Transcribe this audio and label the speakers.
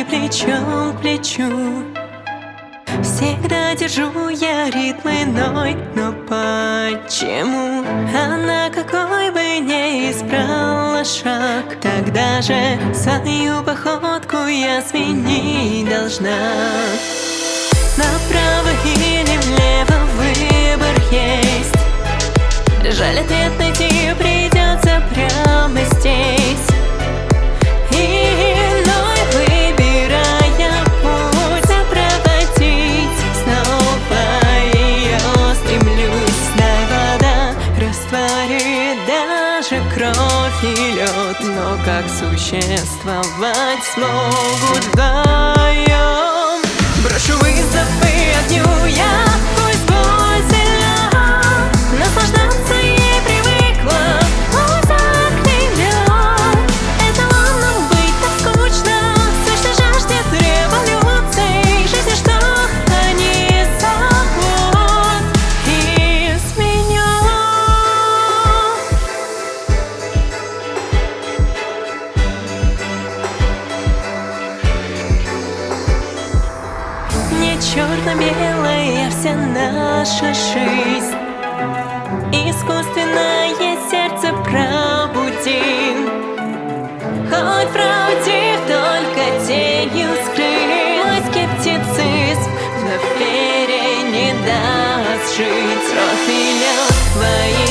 Speaker 1: нами плечом к плечу. Всегда держу я ритм иной, но почему она, какой бы ни избрала шаг, тогда же свою походку я сменить должна. Направо или влево выбор есть, жаль, ответ найти придется прямо здесь. Иной, выбирая путь, сопроводить снова ее стремлюсь. Дай вода растворит даже кровь и лед, но как существовать смогут вдвоем? Брошу вызов и огню я, пусть боль сильна, наслаждаться ей привыкла, путь окрылен. Эталоном быть так скучно, точно жаждет революции, жизни, что они зовут изменен. Не черно-белая вся наша жизнь, искусственное сердце пробудим. Хоть правдив, только тенью скрыт, мой скептицизм вновь вере не даст жить. Кровь и лед твои